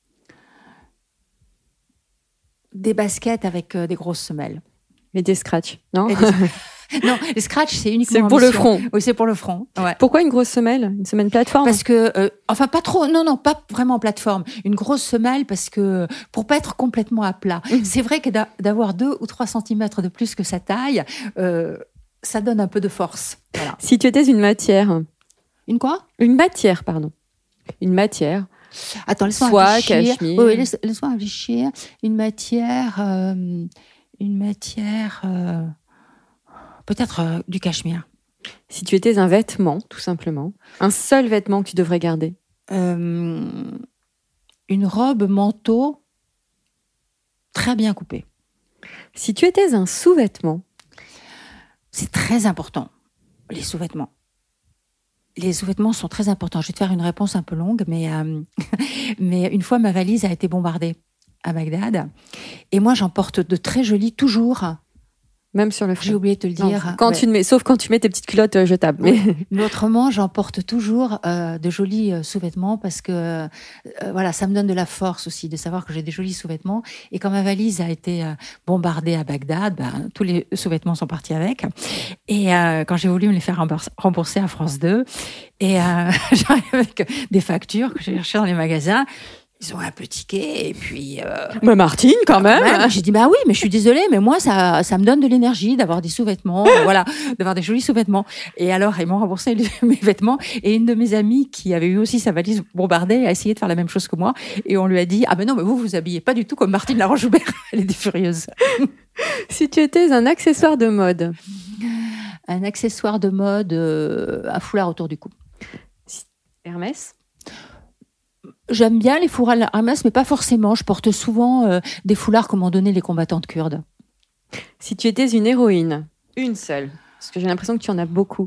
Des baskets avec des grosses semelles. Et des scratchs, non? Non, les scratchs, c'est uniquement c'est pour le front. Oui, c'est pour le front. Ouais. Pourquoi une grosse semelle? Une semelle plateforme? Parce que, enfin, pas trop, non, pas vraiment plateforme. Une grosse semelle parce que, pour pas être complètement à plat. C'est vrai que d'avoir 2 ou 3 centimètres de plus que sa taille, ça donne un peu de force. Voilà. Si tu étais une matière. Une quoi? Une matière, pardon. Une matière. Attends, laisse-moi réfléchir. Cachemire. Oui, laisse-moi réfléchir. Une matière, peut-être du cachemire. Si tu étais un vêtement, tout simplement, un seul vêtement que tu devrais garder. Une robe manteau très bien coupée. Si tu étais un sous-vêtement. C'est très important, les sous-vêtements. Les sous-vêtements sont très importants. Je vais te faire une réponse un peu longue, mais une fois, ma valise a été bombardée à Bagdad. Et moi, j'en porte de très jolis toujours. Même sur le front. J'ai oublié de te le dire. Sauf quand tu mets tes petites culottes jetables. Mais autrement, j'en porte toujours de jolis sous-vêtements parce que voilà, ça me donne de la force aussi de savoir que j'ai des jolis sous-vêtements. Et quand ma valise a été bombardée à Bagdad, tous les sous-vêtements sont partis avec. Et quand j'ai voulu me les faire rembourser à France 2, et j'arrive avec des factures que j'ai cherchées dans les magasins. Ils ont un peu tiqué et puis... Mais Martine, quand même. J'ai dit, oui, mais je suis désolée, mais moi, ça me donne de l'énergie d'avoir des sous-vêtements, voilà, d'avoir des jolis sous-vêtements. Et alors, ils m'ont remboursé mes vêtements. Et une de mes amies, qui avait eu aussi sa valise bombardée, a essayé de faire la même chose que moi. Et on lui a dit, mais non, mais vous habillez pas du tout comme Martine Laroche-Joubert. Elle était furieuse. Si tu étais un accessoire de mode. Un accessoire de mode, un foulard autour du cou. Hermès. J'aime bien les foulards Hermès, mais pas forcément. Je porte souvent des foulards comme m'ont donné les combattantes kurdes. Si tu étais une héroïne, une seule, parce que j'ai l'impression que tu en as beaucoup.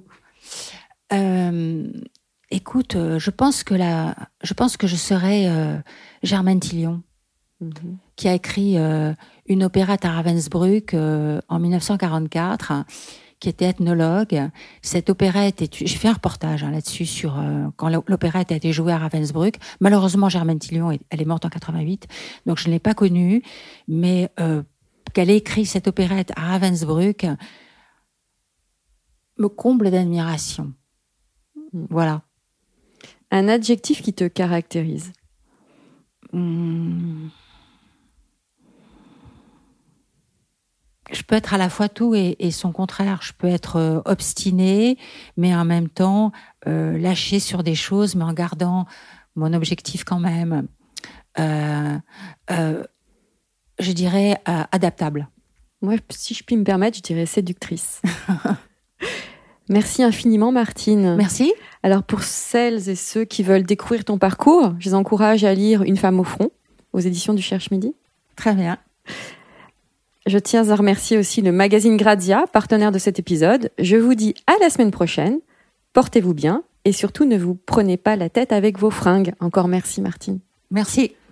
Écoute, je pense que je serais Germaine Tillion, qui a écrit une opérette à Ravensbrück en 1944. Qui était ethnologue. Cette opérette, j'ai fait un reportage là-dessus sur quand l'opérette a été jouée à Ravensbrück. Malheureusement, Germaine Tillion, elle est morte en 88, donc je ne l'ai pas connue, mais qu'elle ait écrit cette opérette à Ravensbrück me comble d'admiration. Voilà. Un adjectif qui te caractérise. Je peux être à la fois tout et son contraire. Je peux être obstinée, mais en même temps lâcher sur des choses, mais en gardant mon objectif quand même. Je dirais adaptable. Moi, si je puis me permettre, je dirais séductrice. Merci infiniment, Martine. Merci. Alors, pour celles et ceux qui veulent découvrir ton parcours, je les encourage à lire Une femme au front, aux éditions du Cherche-Midi. Très bien. Je tiens à remercier aussi le magazine Grazia, partenaire de cet épisode. Je vous dis à la semaine prochaine. Portez-vous bien et surtout ne vous prenez pas la tête avec vos fringues. Encore merci, Martine. Merci.